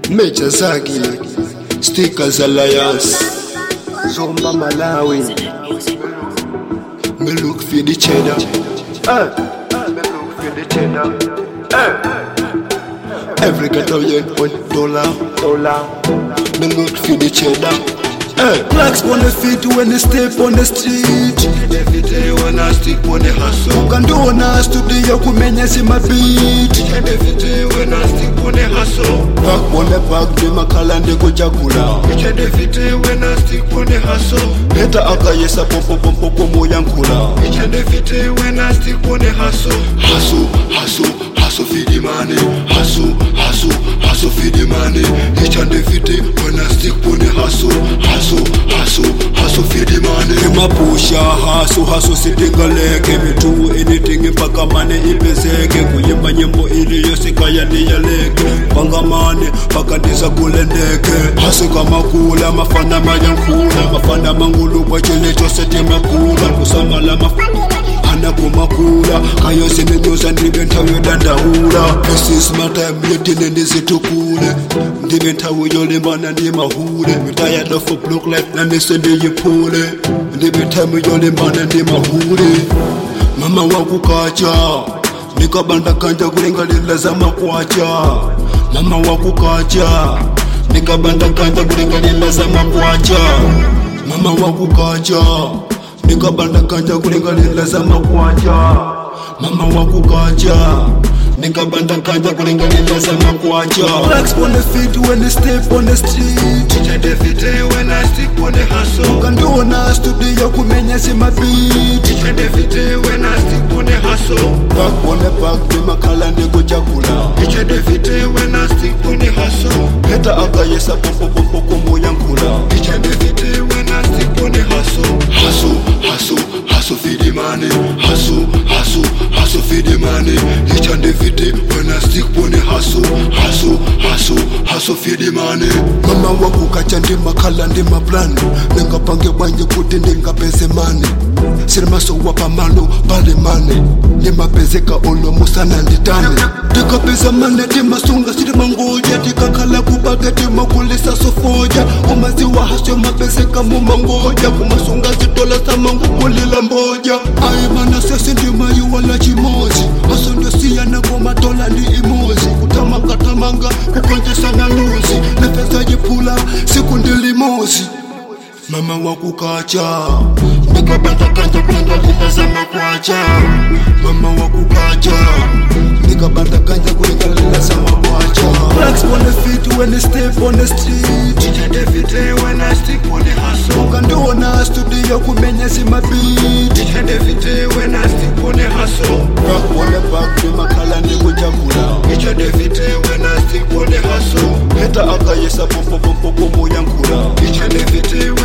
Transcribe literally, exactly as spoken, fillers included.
Major Zagi, Stickers Alliance, Zomba Malawi. Me look for the cheddar. Uh, me look for the cheddar. Uh. Every ghetto yen one dollar, dollar. Me look for the cheddar. Uh. Blacks on the feet when they step on the street. Every day when I stick on the hustle. Can do on us to the Yakumenya see my beat. Every day when I stick on the hustle. Back on the back, they makala and they go jagula. Every day when I stick on the hustle. Better akayesa popo popo pomo yankula. Every day when I stick on the hustle. Hustle, hustle, hustle for the money. Hustle, hustle, hustle for the money. Each and every day when I stick on the hustle. Hustle, hustle, hustle for the money. Ima pusha, hustle, hustle sitingaleke. Me do anything mpaka mane ipezeke. Kuyimba nyimbo ili yose kaya niyaleke. Panga mane, paka ndiza kulendeke. Hustle kama kula, mafana mayankula. Mafana mangulu kwa chile chose timakula. Kusamala mafana anakumakula. Kayo simenyoza ndibenta wedandahula. This is my time, yetine ndizitukule. Ndibenta uyolimana ndi mahule. Me tired of a block life, na nisende yipule. Ndibenta uyolimana ndi mahule. Mama wakukacha, nikabanda kanja kulingalila za makwacha. Mama wakukacha, nikabanda kanja kulingalila za makwacha. Mama wakukacha, nikabanda kanja kulingalila za makwacha. Mama wakukacha, nikabanda kanja kulingalila za makwacha. Blacks on the feet when they step on the street. Every day when I stick on the hustle. Can do on us to the Yakumenya see my beat. Every day when I stick on the hustle. Back on the back, they makala and they go jagula. Every day when I stick on the hustle. Better akayesa popo popo pomo yankula. Every day when I stick on the hustle. Hustle, hustle, hustle for the money. Hustle, hustle, hustle for the money. Each and every day when I stick on the hustle. Hustle, hustle, hustle for the money. Mama wakukacha ndi makala ndi maplan. Nenga pange wanje kuti ndinga pese mane. Sirima so wapa malo pale mane. Nima pezeka olo musana nditane. Tika pesa mane tima sunga sirima ngoja. Tika kala kubaka tima kulisa sofoja. Umaziwa hasyo mapezeka muma ngoja. Kumasunga zitola samangu kulila mboja. Aye mana sesi ndima yuwala chimozi. Aso ndio siya na goma dola ni imozi. Kutamanga tamanga kukonjesa na luzi. Nefesa jipula siku ndili mozi. Mama wakukacha, nikabanda kanja kulingalila za makwacha. Mama wakukacha, nikabanda kanja kulingalila za makwacha. Blacks on the feet when they step on the street. Every day when I stick on the hustle. Can do on us to the Yakumenya see my beat. Every day when I stick on the hustle. Back on the back, the makala and go jagula. Every day when I stick on the hustle. Better akayesa popo popo pomo yankula. Every day